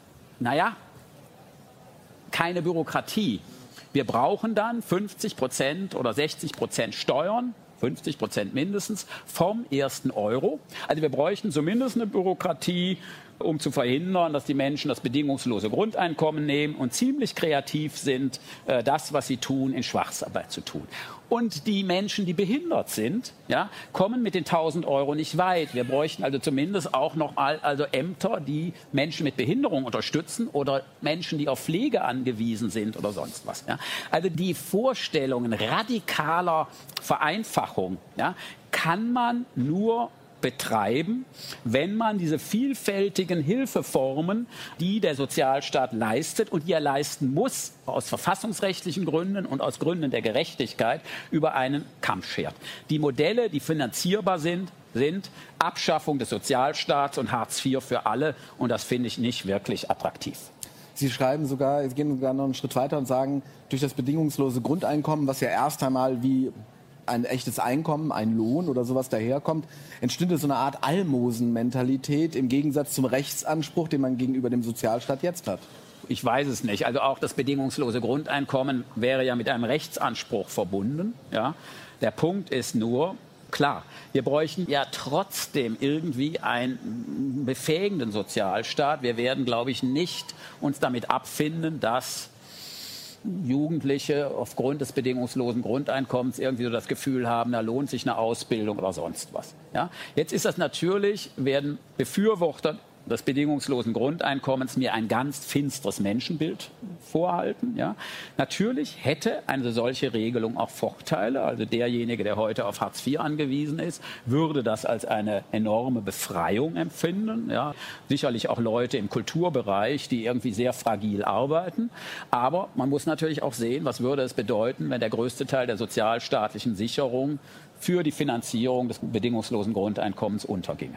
S5: keine Bürokratie. Wir brauchen dann 50% oder 60% Steuern, 50% mindestens, vom ersten Euro. Also wir bräuchten zumindest eine Bürokratie, um zu verhindern, dass die Menschen das bedingungslose Grundeinkommen nehmen und ziemlich kreativ sind, das, was sie tun, in Schwarzarbeit zu tun. Und die Menschen, die behindert sind, kommen mit den 1.000 Euro nicht weit. Wir bräuchten also zumindest auch noch Ämter, die Menschen mit Behinderung unterstützen oder Menschen, die auf Pflege angewiesen sind oder sonst was. Ja. Also die Vorstellungen radikaler Vereinfachung kann man nur betreiben, wenn man diese vielfältigen Hilfeformen, die der Sozialstaat leistet und die er leisten muss, aus verfassungsrechtlichen Gründen und aus Gründen der Gerechtigkeit, über einen Kamm schert. Die Modelle, die finanzierbar sind Abschaffung des Sozialstaats und Hartz IV für alle, und das finde ich nicht wirklich attraktiv.
S4: Sie gehen sogar noch einen Schritt weiter und sagen, durch das bedingungslose Grundeinkommen, was ja erst einmal wie ein echtes Einkommen, ein Lohn oder sowas daherkommt, entstünde so eine Art Almosenmentalität im Gegensatz zum Rechtsanspruch, den man gegenüber dem Sozialstaat jetzt hat.
S5: Ich weiß es nicht. Also auch das bedingungslose Grundeinkommen wäre ja mit einem Rechtsanspruch verbunden. Ja. Der Punkt ist nur, klar, wir bräuchten ja trotzdem irgendwie einen befähigenden Sozialstaat. Wir werden, glaube ich, nicht uns damit abfinden, dass Jugendliche aufgrund des bedingungslosen Grundeinkommens irgendwie so das Gefühl haben, da lohnt sich eine Ausbildung oder sonst was. Ja? Jetzt ist das natürlich, werden Befürworter des bedingungslosen Grundeinkommens mir ein ganz finsteres Menschenbild vorhalten. Ja? Natürlich hätte eine solche Regelung auch Vorteile. Also derjenige, der heute auf Hartz IV angewiesen ist, würde das als eine enorme Befreiung empfinden. Ja? Sicherlich auch Leute im Kulturbereich, die irgendwie sehr fragil arbeiten. Aber man muss natürlich auch sehen, was würde es bedeuten, wenn der größte Teil der sozialstaatlichen Sicherung für die Finanzierung des bedingungslosen Grundeinkommens unterginge.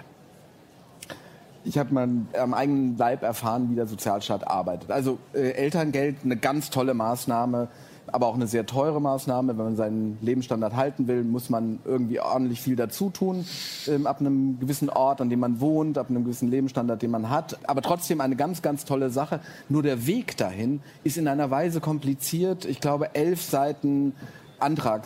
S4: Ich habe mal am eigenen Leib erfahren, wie der Sozialstaat arbeitet. Also Elterngeld, eine ganz tolle Maßnahme, aber auch eine sehr teure Maßnahme. Wenn man seinen Lebensstandard halten will, muss man irgendwie ordentlich viel dazu tun, ab einem gewissen Ort, an dem man wohnt, ab einem gewissen Lebensstandard, den man hat. Aber trotzdem eine ganz, ganz tolle Sache. Nur der Weg dahin ist in einer Weise kompliziert. Ich glaube, 11 Seiten Antrag,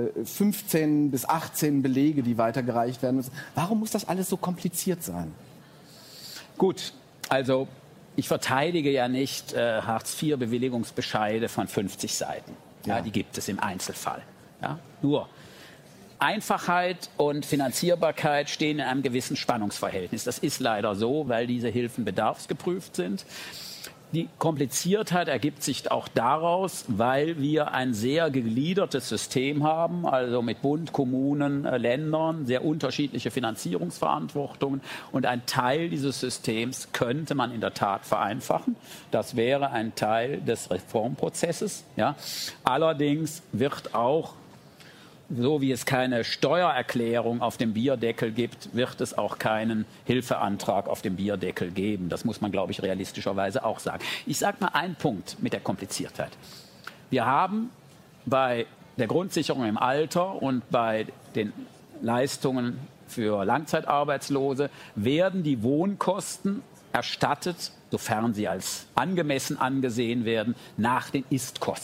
S4: 15 bis 18 Belege, die weitergereicht werden müssen. Warum muss das alles so kompliziert sein?
S5: Gut, also ich verteidige ja nicht Hartz-IV-Bewilligungsbescheide von 50 Seiten. Ja, die gibt es im Einzelfall. Ja? Nur Einfachheit und Finanzierbarkeit stehen in einem gewissen Spannungsverhältnis. Das ist leider so, weil diese Hilfen bedarfsgeprüft sind. Die Kompliziertheit ergibt sich auch daraus, weil wir ein sehr gegliedertes System haben, also mit Bund, Kommunen, Ländern, sehr unterschiedliche Finanzierungsverantwortungen. Und ein Teil dieses Systems könnte man in der Tat vereinfachen. Das wäre ein Teil des Reformprozesses. Ja. Allerdings wird auch, so wie es keine Steuererklärung auf dem Bierdeckel gibt, wird es auch keinen Hilfeantrag auf dem Bierdeckel geben. Das muss man, glaube ich, realistischerweise auch sagen. Ich sage mal einen Punkt mit der Kompliziertheit. Wir haben bei der Grundsicherung im Alter und bei den Leistungen für Langzeitarbeitslose werden die Wohnkosten erstattet, sofern sie als angemessen angesehen werden, nach den Istkosten.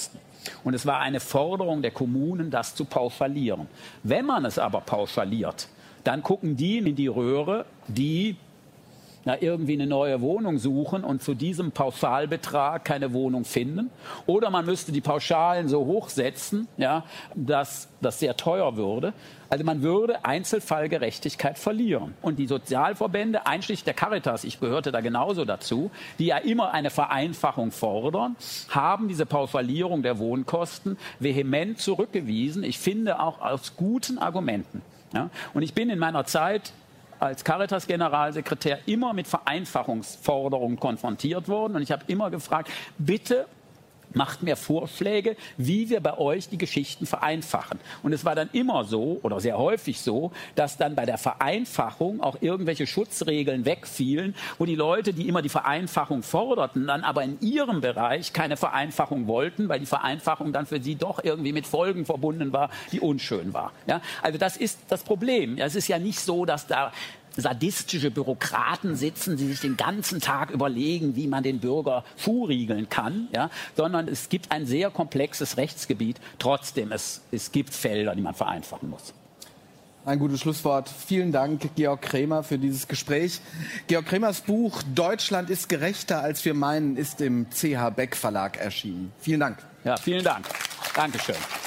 S5: Und es war eine Forderung der Kommunen, das zu pauschalieren. Wenn man es aber pauschaliert, dann gucken die in die Röhre, die irgendwie eine neue Wohnung suchen und zu diesem Pauschalbetrag keine Wohnung finden. Oder man müsste die Pauschalen so hochsetzen, ja, dass das sehr teuer würde. Also man würde Einzelfallgerechtigkeit verlieren. Und die Sozialverbände, einschließlich der Caritas, ich gehörte da genauso dazu, die ja immer eine Vereinfachung fordern, haben diese Pauschalierung der Wohnkosten vehement zurückgewiesen. Ich finde auch aus guten Argumenten. Ja. Und ich bin in meiner Zeit als Caritas-Generalsekretär immer mit Vereinfachungsforderungen konfrontiert worden. Und ich habe immer gefragt, bitte macht mir Vorschläge, wie wir bei euch die Geschichten vereinfachen. Und es war dann immer so, oder sehr häufig so, dass dann bei der Vereinfachung auch irgendwelche Schutzregeln wegfielen, wo die Leute, die immer die Vereinfachung forderten, dann aber in ihrem Bereich keine Vereinfachung wollten, weil die Vereinfachung dann für sie doch irgendwie mit Folgen verbunden war, die unschön war. Ja? Also das ist das Problem. Es ist ja nicht so, dass da sadistische Bürokraten sitzen, die sich den ganzen Tag überlegen, wie man den Bürger zuriegeln kann, ja? Sondern es gibt ein sehr komplexes Rechtsgebiet. Trotzdem, es gibt Felder, die man vereinfachen muss.
S4: Ein gutes Schlusswort. Vielen Dank, Georg Kremer, für dieses Gespräch. Georg Kremers Buch »Deutschland ist gerechter, als wir meinen« ist im CH Beck Verlag erschienen. Vielen Dank.
S5: Ja, vielen Dank. Dankeschön.